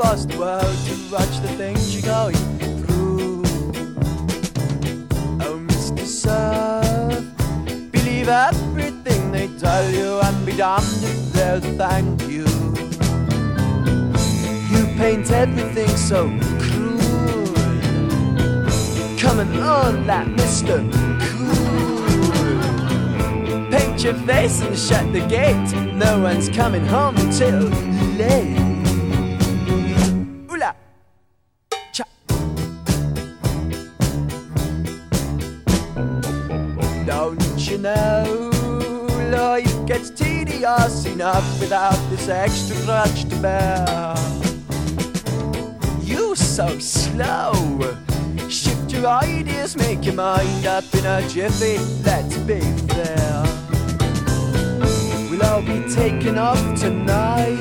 force the world to watch the things you're going through. Oh, Mr. Surf, believe everything they tell you and be damned if they'll thank you. You paint everything so cruel, coming on like Mr. Cool. Paint your face and shut the gate, no one's coming home till late. Oola, cha. Don't you know, life gets tedious enough without this extra grudge to bear. You so slow, shift your ideas, make your mind up in a jiffy, let's be fair. We'll all be taken off tonight.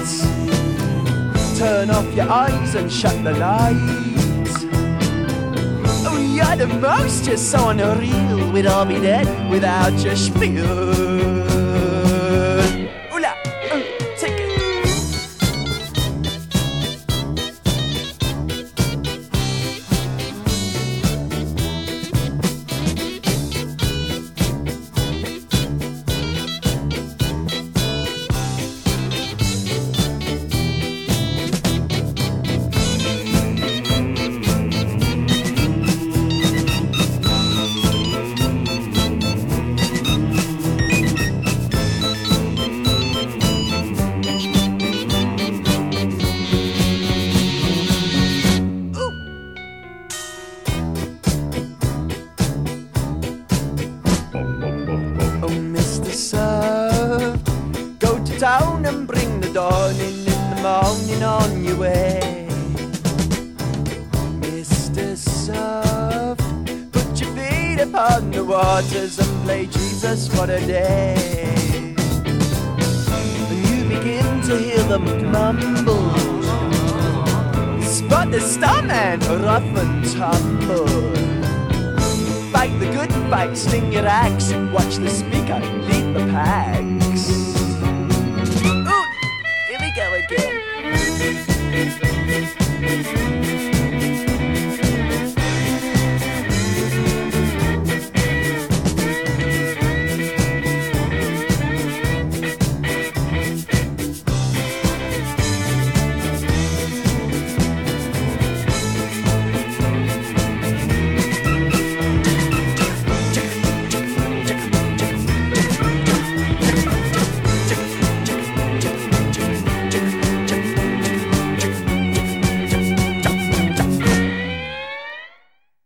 Turn off your eyes and shut the lights. Oh, you're the most, you're so unreal. We'd all be dead without your spiel. Oola, take it. Go to town and bring the dawn in the morning on your way. Mr. Surf, put your feet upon the waters and play Jesus for a day. And you begin to hear them mumble, spot the starman rough and tumble. Fight the good fight, sling your axe, and watch the speaker lead the packs. Ooh, here we go again.